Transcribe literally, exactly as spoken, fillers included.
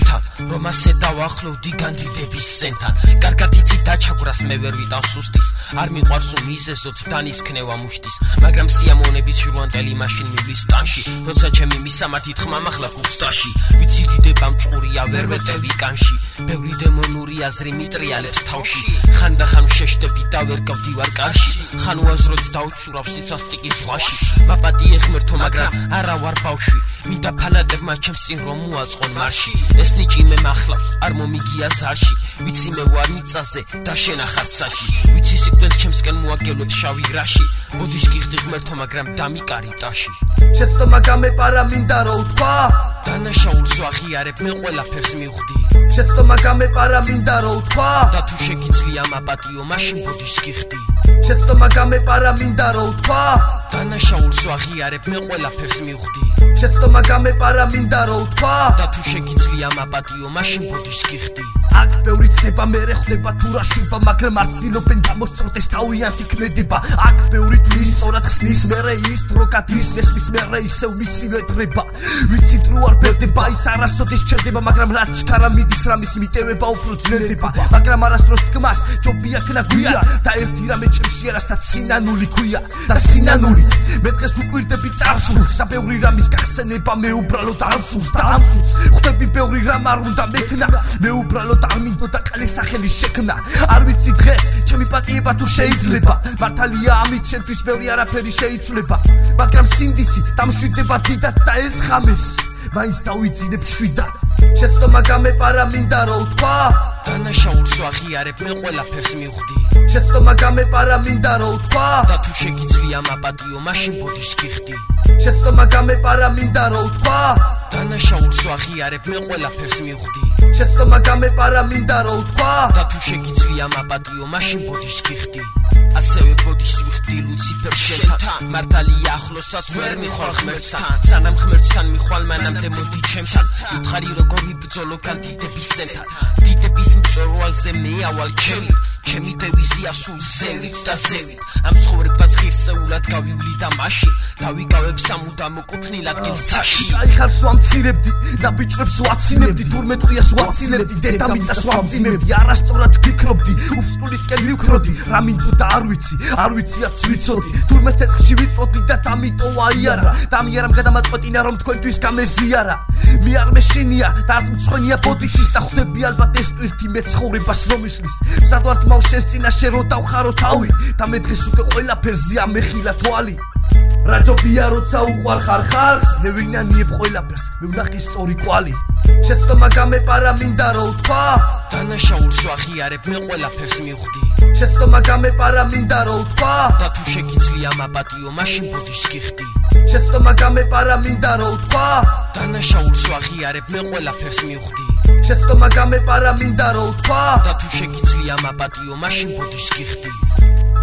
შენთან რომ ასე დავახლოვდი განდიდების სენთან კარგად იცი დაჩაგვრას მე ვერ ვიტავ სუსტის არ მიყვარს უმიზეზოთ დანისქნევა მუშტის მაგრამ სიამოვნებით ჟურვანტელი მაშინ მივლის ტანში როცა ჩემი მისამართი თხმა მახლა გუსტაში ვიცი დიდება მწყურია ვერ ვეტევი კანში ბევრი დემონური აზრი მიტრიალებს თავში ხანდახან შეშდები და ვერ გავდივარ კარში ხან უაზროდ დაუცურავს სიცასტიკის ზღვაში მაპატიე ღმერთო მაგრამ არა ვარ ბავშვი მინდა ფანატებმა ჩემს წინ რომ მოაწყონ მარში ეს ნიჭი მე მახლავს არ მომიგია ზარში ვიცი მე ვარ მიწაზე და შენ ახარ ცაში ვიცი სიკვდილს ჩემსკენ მოაგებლოთ შავი რაში მოდის გიხდი ღმერთო მაგრამ დამიკარი ტაში შეცდომა გამეპარა მინდა რო ვთქვა დანაშაულს ვაღიარებ მე ყველაფერს მივხვდი შეცდომა გამეპარა მინდა რო ვთქვა და თუ შეგიძლია მაპატიო მაშინ ბოდის გიხდი შეცდომა გამეპარა მინდა რო ვთქვა დანაშაულს ვაღიარებ მე ყველაფერს მივხვდი შეცდომა გამეპარა მინდა რო ვთქვა და თუ შეგიძლია მაპატიო მაშინ ბოდის გიხდი აქ ბევრი ცნება მერე ხდება თუ რა შვება მაგრამ არ ცდილობენ დამოსწროდეს თავიანთი ქმედება აქ ბევრი თვლის სწორად ხსნის მერე ის დრო გადის მესმის მერე ისევ მისივე დრება ვიცით რო არ ბერდება ის არასოდეს ჩერდება მაგრამ რაც ჩქარა მიდის რამის მიტევება უფრო ძნელდება მაგრამ არასდროს თქმას ჯობია ქნა გვია და ერთი რამე ჩემში არასთან სინანული ქვია და სინანულით მე დღეს უკვირდები წარსულს და ბევრი რამის გახსენება მე უბრალოდ ამსულს და ამსულს ხვდები ბევრი რამ არ უნდა მექნა მე უბრალოდ არ მინდოდა კალის სახელი შექმნა არ ვიცი დღეს ჩემი პატიება თუ შეიძლება მართალია ამით ჩემთვის ბევრი არაფერი შეიცვლება მაგრამ სინდისი დამშვიდება დიდად და ერთხამეს მაინც დავიძინებ შვიდად შეცდომა გამეპარა მინდა რო ვთქვა დანაშაულს ვაღიარებ მე ყველაფერს მივხვდი შეცდომა გამეპარა მინდა რო ვთქვა და თუ შეგიძლია მაპატიო მაშინ ბოდის გიხდი შეცდომა გამეპარა მინდა რო ვთქვა დანაშაულს ვაღიარებ მე ყველაფერს მივხვდი შეცდომა გამეპარა მინდა რო ვთქვა და თუ შეგიძლია მაპატიო მაშინ ბოდის გიხდი ასევე ბოდის ვიხდი ლუციფერ შენთან მართალია ახლოსაც ვერ მიხვალ ღმერთთან სანამ ღმერთთან მიხვალ მანამდე მოდი ჩემთან უთხარი როგორ ვიბრძოლო განდიდების სენთან დიდების მწვერვალზე მე ავალ ჩემი ჩემი დევიზია სულ ზევით და ზევით ამ ცხოვრებას ღირსეულად გავივლი და მაშინ დავიკავებ სამუდამო კუთვნილ ადგილს ცაში აიხარს ვამცირებდი და ბიჭრებს ვაცინებდი თურმე ტყვიას ვაცინებდი დედამიწას ვამძიმებდი არასწორად ვფიქრობდი უფსკულისკენ ვიქროდი რა მინდოდა არ ვიცი არ ვიციაც ვიცოდი თურმე ცეცხლში ვიწოდი და დამიტო აიარა დამიარამ გადამაწყვეტინა რომ თქვენთვის გამეზიარა მე არ მეშინია და არც მწვენია ბოდიშის და ხვდები ალბათ ეს ტვირთი მე ცხოვრებას რომ ისლის სადვარც მაქვს შენს წინაშე რო დავხარო თავი და მე დღეს უკვე ყველაფერზეა მეხილა თვალი რა ჯობია როცა უყვარხარ ხალხს მე ვინანიებ ყველაფერს მე ვნახე სწორი კვალი შეცდომა გამეპარა მინდა რო ვთქვა დანაშაულს ვაღიარებ მე ყველაფერს მივხვდი შეცდომა გამეპარა მინდა რო ვთქვა და თუ შეგიძლია მაპატიო მაშინ ბოდის გიხდი შეცდომა გამეპარა მინდა რო ვთქვა დანაშაულს ვაღიარებ მე ყველაფერს მივხვდი შეცდომა გამეპარა მინდა რო ვთქვა და თუ შეგიძლია მაპატიო მაშინ ბოდის გიხდი